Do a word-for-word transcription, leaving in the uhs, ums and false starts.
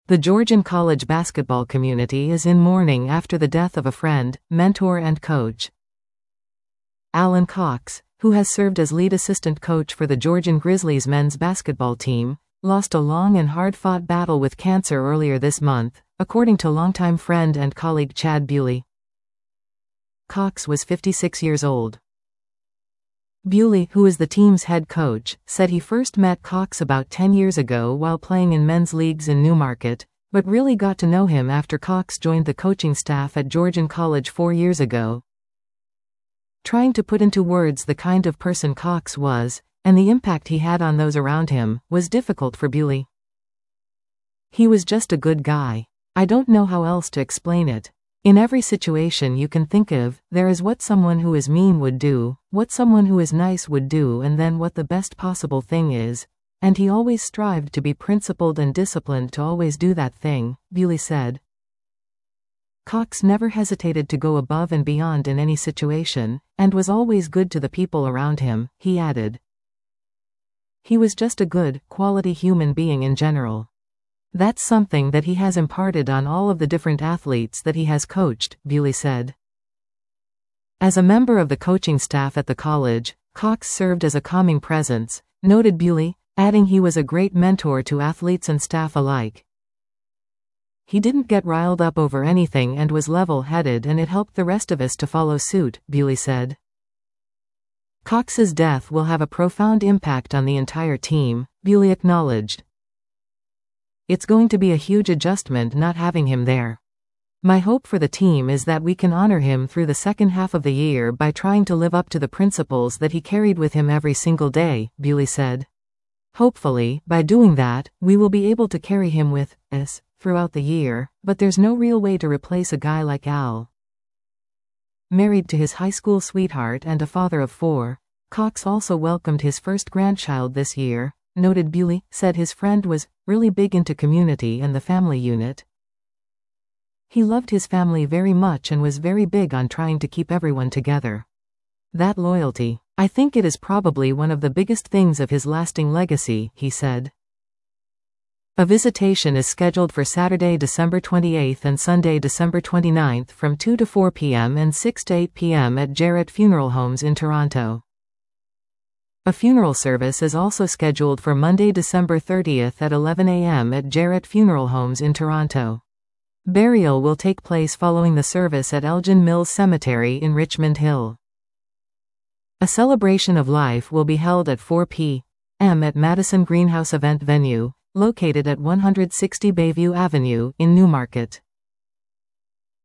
The Georgian college basketball community is in mourning after the death of a friend, mentor and coach. Alan Cox, who has served as lead assistant coach for the Georgian Grizzlies men's basketball team, lost a long and hard-fought battle with cancer earlier this month, according to longtime friend and colleague Chad Bewley. Cox was fifty-six years old. Bewley, who is the team's head coach, said he first met Cox about ten years ago while playing in men's leagues in Newmarket, but really got to know him after Cox joined the coaching staff at Georgian College four years ago. Trying to put into words the kind of person Cox was, and the impact he had on those around him, was difficult for Bewley. He was just a good guy. I don't know how else to explain it. In every situation you can think of, there is what someone who is mean would do, what someone who is nice would do, and then what the best possible thing is, and he always strived to be principled and disciplined to always do that thing, Bewley said. Cox never hesitated to go above and beyond in any situation, and was always good to the people around him, he added. He was just a good, quality human being in general. That's something that he has imparted on all of the different athletes that he has coached, Bewley said. As a member of the coaching staff at the college, Cox served as a calming presence, noted Bewley, adding he was a great mentor to athletes and staff alike. He didn't get riled up over anything and was level-headed, and it helped the rest of us to follow suit, Bewley said. Cox's death will have a profound impact on the entire team, Bewley acknowledged. It's going to be a huge adjustment not having him there. My hope for the team is that we can honor him through the second half of the year by trying to live up to the principles that he carried with him every single day, Bewley said. Hopefully, by doing that, we will be able to carry him with us throughout the year, but there's no real way to replace a guy like Al. Married to his high school sweetheart and a father of four, Cox also welcomed his first grandchild this year, noted Bewley, said his friend was really big into community and the family unit. He loved his family very much and was very big on trying to keep everyone together. That loyalty, I think it is probably one of the biggest things of his lasting legacy, he said. A visitation is scheduled for Saturday, December twenty-eighth and Sunday, December twenty-ninth from two to four p m and six to eight p m at Jarrett Funeral Homes in Toronto. A funeral service is also scheduled for Monday, December thirtieth at eleven a m at Jarrett Funeral Homes in Toronto. Burial will take place following the service at Elgin Mills Cemetery in Richmond Hill. A celebration of life will be held at four p m at Madison Greenhouse Event Venue, located at one sixty Bayview Avenue in Newmarket.